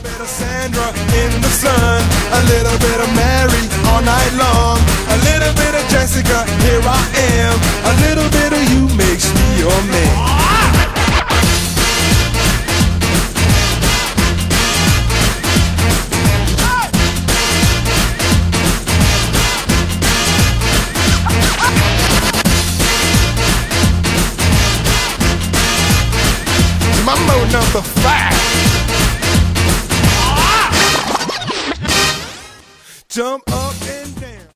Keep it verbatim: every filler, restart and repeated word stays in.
little bit of Sandra in the sun, a little bit of Mary all night long, a little bit of Jessica, here I am, a little bit of you makes me your man. Mambo number five. Jump up.